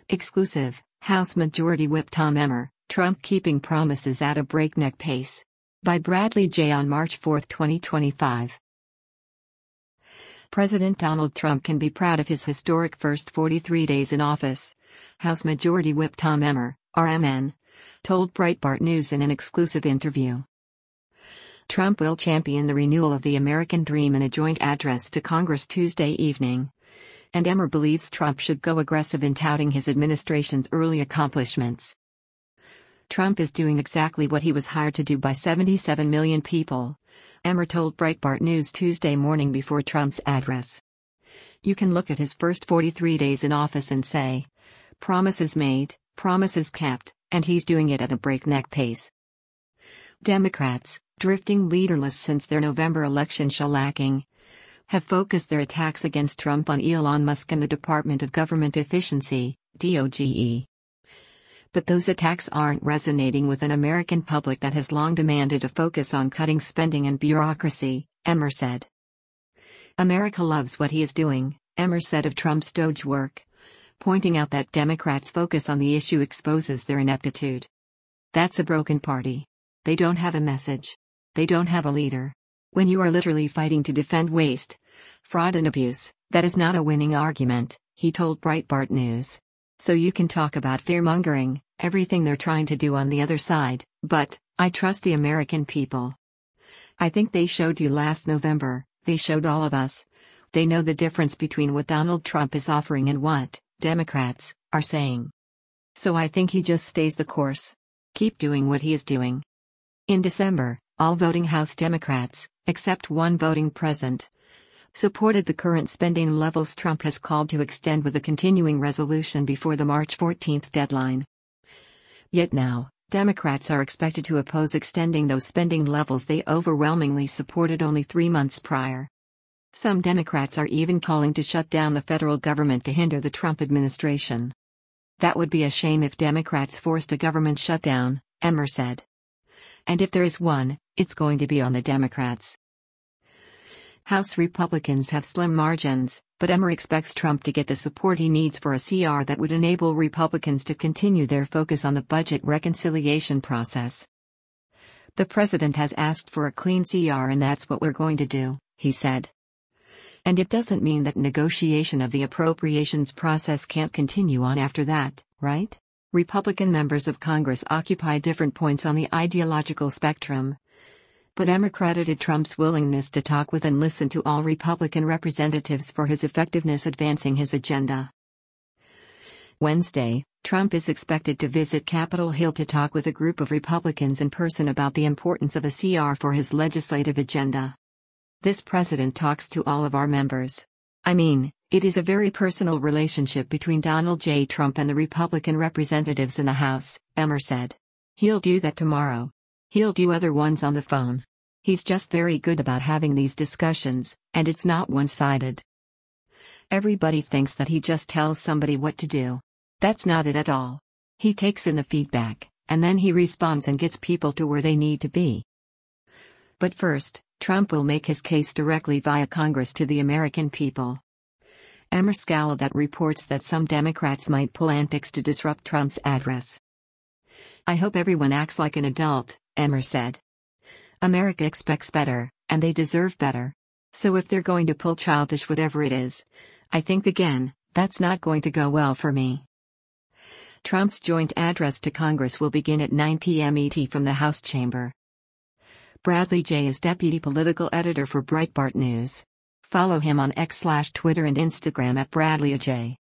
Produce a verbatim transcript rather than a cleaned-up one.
Exclusive, House Majority Whip Tom Emmer, Trump keeping promises at a breakneck pace. By Bradley J. on March fourth, twenty twenty-five. President Donald Trump can be proud of his historic first forty-three days in office. House Majority Whip Tom Emmer, R M N, told Breitbart News in an exclusive interview. Trump will champion the renewal of the American dream in a joint address to Congress Tuesday evening. And Emmer believes Trump should go aggressive in touting his administration's early accomplishments. Trump is doing exactly what he was hired to do by seventy-seven million people, Emmer told Breitbart News Tuesday morning before Trump's address. You can look at his first forty-three days in office and say, promises made, promises kept, and he's doing it at a breakneck pace. Democrats, drifting leaderless since their November election shellacking, have focused their attacks against Trump on Elon Musk and the Department of Government Efficiency, D O G E. But those attacks aren't resonating with an American public that has long demanded a focus on cutting spending and bureaucracy, Emmer said. America loves what he is doing, Emmer said of Trump's Doge work, pointing out that Democrats' focus on the issue exposes their ineptitude. That's a broken party. They don't have a message. They don't have a leader. When you are literally fighting to defend waste, fraud and abuse, that is not a winning argument, he told Breitbart News. So you can talk about fear-mongering, everything they're trying to do on the other side, but, I trust the American people. I think they showed you last November, they showed all of us. They know the difference between what Donald Trump is offering and what Democrats are saying. So I think he just stays the course. Keep doing what he is doing. In December, all voting House Democrats, except one voting present, supported the current spending levels Trump has called to extend with a continuing resolution before the March fourteenth deadline. Yet now, Democrats are expected to oppose extending those spending levels they overwhelmingly supported only three months prior. Some Democrats are even calling to shut down the federal government to hinder the Trump administration. That would be a shame if Democrats forced a government shutdown, Emmer said. And if there is one, it's going to be on the Democrats. House Republicans have slim margins, but Emmer expects Trump to get the support he needs for a C R that would enable Republicans to continue their focus on the budget reconciliation process. The president has asked for a clean C R and that's what we're going to do, he said. And it doesn't mean that negotiation of the appropriations process can't continue on after that, right? Republican members of Congress occupy different points on the ideological spectrum. But Emmer credited Trump's willingness to talk with and listen to all Republican representatives for his effectiveness advancing his agenda. Wednesday, Trump is expected to visit Capitol Hill to talk with a group of Republicans in person about the importance of a C R for his legislative agenda. This president talks to all of our members. I mean, it is a very personal relationship between Donald J. Trump and the Republican representatives in the House, Emmer said. He'll do that tomorrow. He'll do other ones on the phone. He's just very good about having these discussions, and it's not one-sided. Everybody thinks that he just tells somebody what to do. That's not it at all. He takes in the feedback, and then he responds and gets people to where they need to be. But first, Trump will make his case directly via Congress to the American people. Emmer scowled at reports that some Democrats might pull antics to disrupt Trump's address. I hope everyone acts like an adult, Emmer said. America expects better, and they deserve better. So if they're going to pull childish whatever it is, I think again, that's not going to go well for me. Trump's joint address to Congress will begin at nine p m E T from the House chamber. Bradley J. is deputy political editor for Breitbart News. Follow him on X slash Twitter and Instagram at Bradley J.